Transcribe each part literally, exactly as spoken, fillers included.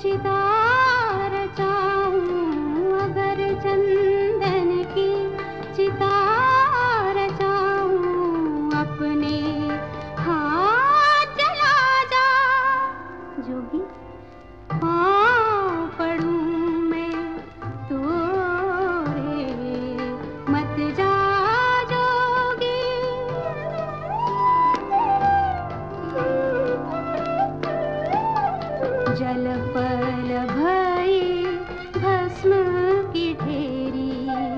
चिता रचाऊं, अगर चंदन की चिता रचाऊं, अपने हाथ जला जा जोगी, पाँव पड़ूं मैं तोरे, मत जा जोगी। जल पल भई भस्म की ढेरी,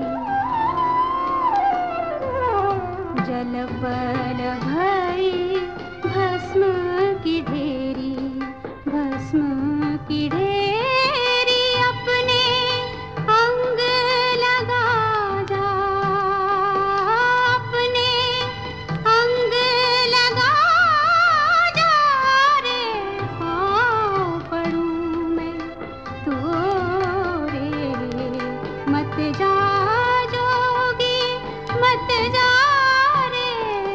जल पल भई भस्म की ढेरी, भस्म की ढेरी, अपने अंग लगा जा, अपने अंग लगा जा रे, पाँव पड़ूं मैं तोरे, मत जा जोगी, मत जा रे,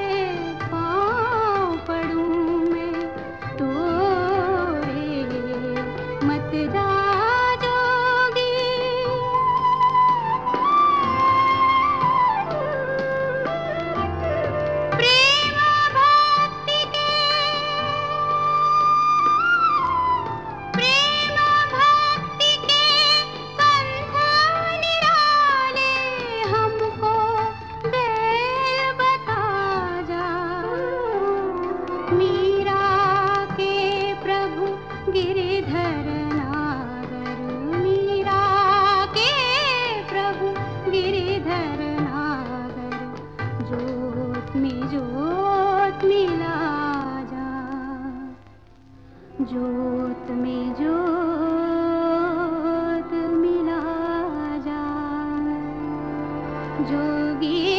पाँव पड़ूं मैं तोरे, मत जा जोगी। प्रेम भक्ति के, प्रेम भक्ति के पंथ निराले, हमको बेल बता जा। मीरा के प्रभु गिरिधर नागर, मीरा के प्रभु गिरिधर नागर, जोत में जोत मिला जा, जोत में जोत मिला जा जोगी।